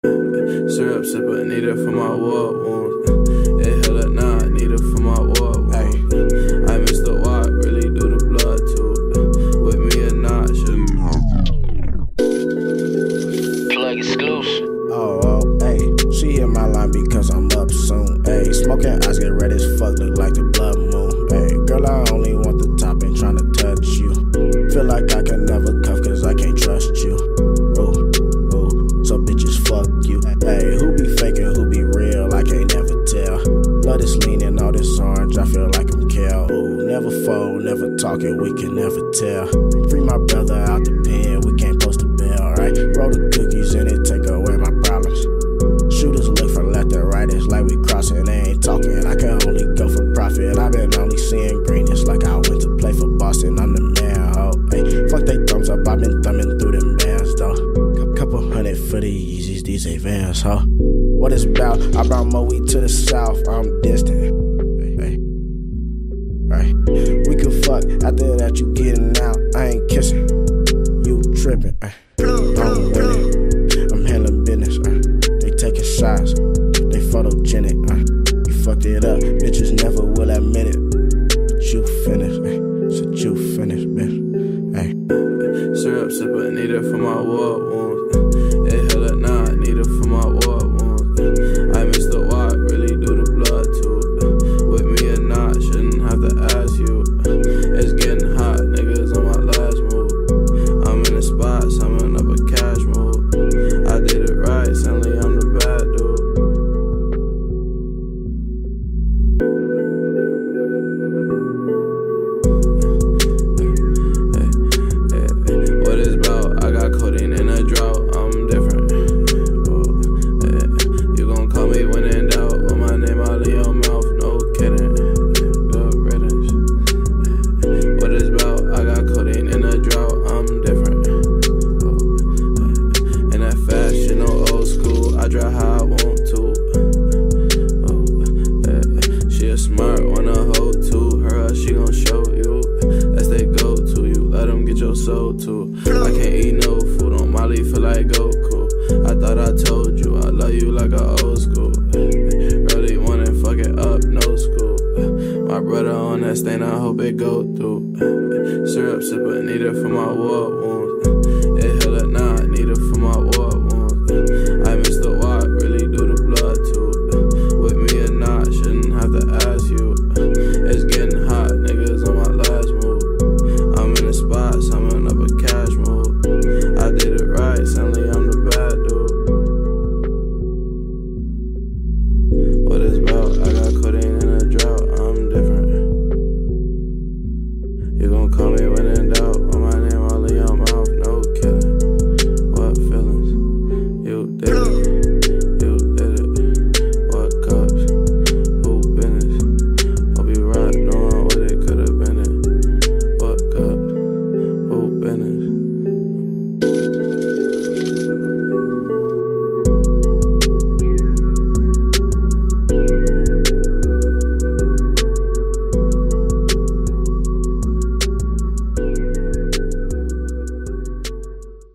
Syrup sipper, need it for my war wounds. It hell up now, I need it for my war wounds. I miss the walk, really do the blood too. With me or not, shouldn't plug exclusive. Oh, hey, she hit my line because I'm up soon. Hey, smoking eyes get red as fuck, look like the blood moon. Hey, girl, I only want the top, ain't tryna touch you. Feel like I can never cuff cause I can't trust you. Ooh, so bitches fuck you. Hey, who be faking, who be real, I can't never tell. Love this lean and all this orange, I feel like I'm Kel. Ooh, never fold, never talking, we can never tell. Free my brother out the pen, we can't post a bell, right? Roll the cookies and it take away my problems. Shooters look from left and right, it's like we crossing, they ain't talking. I can only go for profit, I've been only seeing green. It's like I went to play for Boston, I'm the man, ho. Hey, fuck they thumbs up, I've been thumbing through them bands, though. Couple hundred for the Yeezys, these ain't Vans, huh? What it's about, I brought more weed to the south, I'm distant. Hey, right. We could fuck, after that you getting out, I ain't kissing. You tripping, I'm winning, I'm handling business, they taking shots, they photogenic, you fucked it up, bitches never will admit it. But you finished, said you finished, bitch. Syrup sipper, need it for my war wounds. It hell up now, I need it for my war wounds. I miss the walk, really do the blood too. With me or not, shouldn't have to ask you. It's getting hot, niggas on my last move. I'm in the spot, summing up a cash move. I did it right, suddenly I'm the bad dude. What it's about, I got codeine in a drought, I'm different. You gon' call me when in doubt, with my name out of your mouth, no kidding. Good riddance. What it's about, I got codeine in a drought, I'm different. In that fashion, no old school, I drive how I want to. She a smart one, a hoe too. Her, she gon' show you. That's they go to you. Let them get your soul too. I can't eat no food on Molly, feel like Goku. I thought I told you I love you like a old school. Really wanna fuck it up, no school. My brother on that stain, I hope it go through. Syrup sipper, need it for my war wounds. It hell up now, I need it for my